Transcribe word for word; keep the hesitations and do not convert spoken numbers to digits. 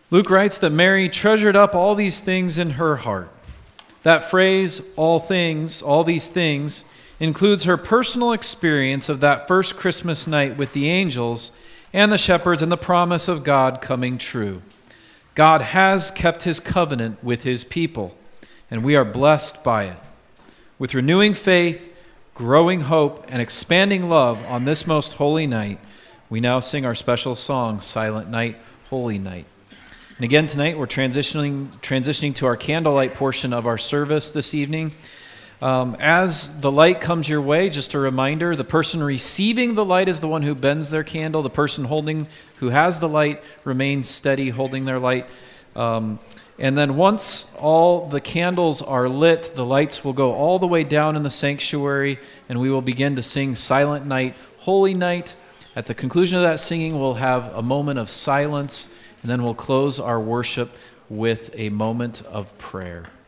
Luke writes that Mary treasured up all these things in her heart. That phrase, all things, all these things, includes her personal experience of that first Christmas night with the angels and the shepherds and the promise of God coming true. God has kept his covenant with his people, and we are blessed by it. With renewing faith, growing hope, and expanding love on this most holy night, we now sing our special song, Silent Night, Holy Night. And again tonight, we're transitioning transitioning to our candlelight portion of our service this evening. Um, as the light comes your way, just a reminder, the person receiving the light is the one who bends their candle. The person holding, who has the light, remains steady holding their light. Um, and then once all the candles are lit, the lights will go all the way down in the sanctuary, and we will begin to sing Silent Night, Holy Night. At the conclusion of that singing, we'll have a moment of silence, and then we'll close our worship with a moment of prayer.